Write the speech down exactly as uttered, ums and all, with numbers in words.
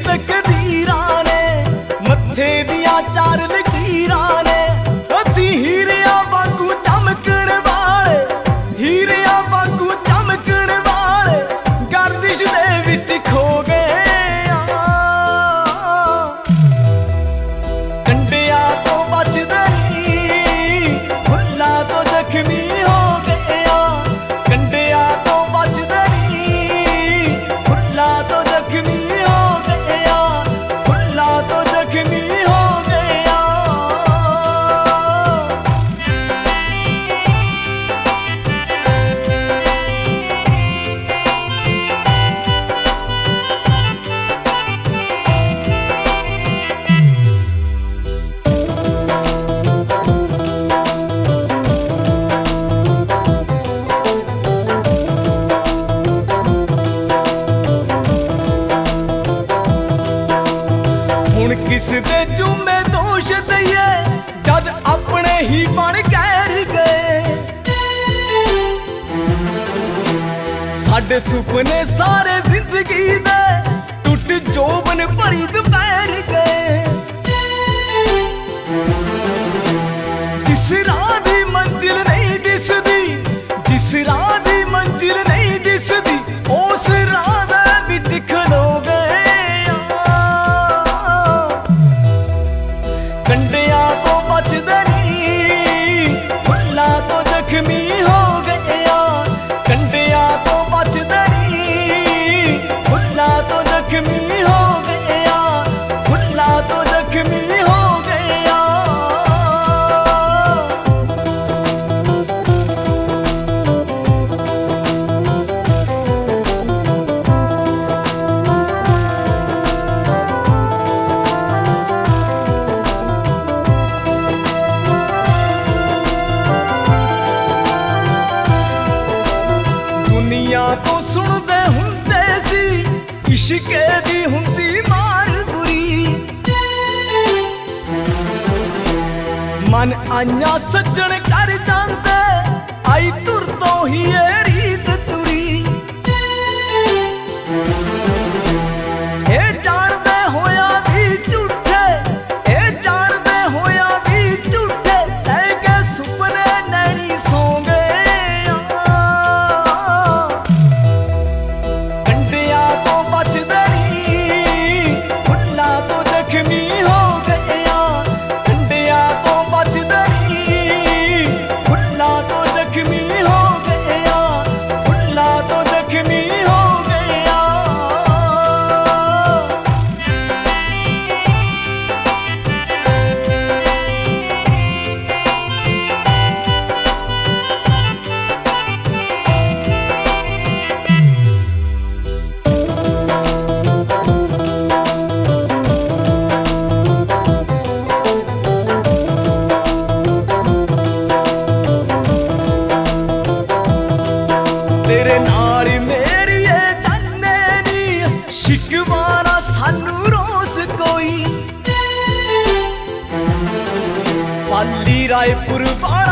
तकदीरां ने मत्थे दियां चार लकीरां ने असी हीरिया वांगू चमकण वाले हीरिया वांगू चमकण वाले गर्दिश दे विच खो गए कंडिया तो बचदे नहीं फुल्लां तो जख्मी हो गया कंडिया तो बचदे नहीं फुल्लां तो जख्मी हो गया फुल्लां तो जख्मी हो गया। हुण किस दे जुम्मे दोष दईए जद अपने ही बन गैर गए साडे सुपने सारे जिंदगी दे टुट जोबन भरी दोपहर गए जिस राह दी मंजिल नहीं दिसदी जिस राह दी मंजिल नहीं दिसदी उस राह दे विच खलो गए कंडिया तो बचदे नहीं फुल्लां तो जख्मी हो गया कंडिया तो बचदे नहीं फुल्लां तो जख्मी हो गया फुल्लां तो जख्मी हो गया। दुनिया तो सुनदे हुंदे सी इश्के दी हुंदी मार बुरी मन आइयां सज्जण कर जांदे आई तुर तो ही ए रीत तुरी ए जाणदे होया भी झूठे ए जाणदे होया भी झूठे लै के सुपने नैनी सौ गए कंडिया तो बचदे नहीं फुल्लां तो जख्मी हो गया कंडिया तो बचदे नहीं फुल्लां तो जख्मी हो गया फुल्लां तो जख्मी हो गया। तेरे नाल मेरी ए जाने नी शिकवाना सानू रोज कोई पाली रायपुर वाला